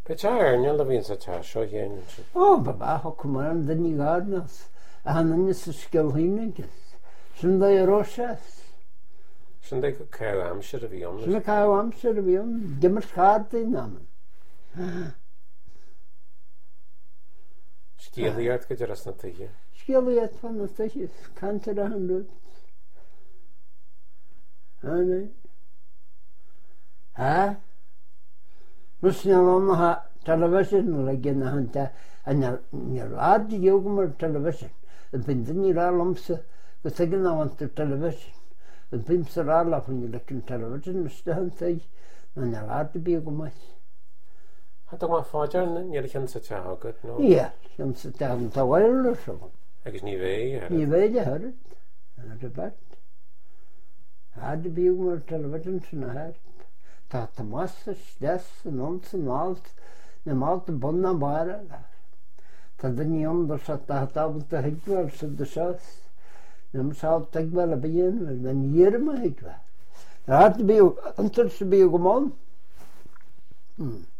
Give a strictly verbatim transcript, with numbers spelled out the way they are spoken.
Petar, nella vinsa ta, sho yen. Oh, baba, ho kumaran dani garnas. Ahanan is skilhinniges. Sunday roshas. Sunday cow amshir of yon. Sunday cow amshir of yon. Gimmer schade namen. Skiliart get ras na tije. Skiliart van de tijjes. Kanter a hundred. Ane. Ha? Muslim ha television lagin hanta and your lad yogmer television. The bindini ralamsa the second on the television. The bimsa rala when you look in television stand say and your lad to be a gumas. Had the one father and you're can such a good no? Yeah, some sit down to while or so. I guess ni way. Ni way you heard it. And a bit. Had to be more television and I had. Dat de masters, des, en ons en alt, en alt de bonnen waren. Dat de niet anders had, dat had altijd de hekwer, zo de schaas. En dan zou het wel een beetje, en dan hier maar hekwer. Dat had te be, anders te be gewoon. Hmm.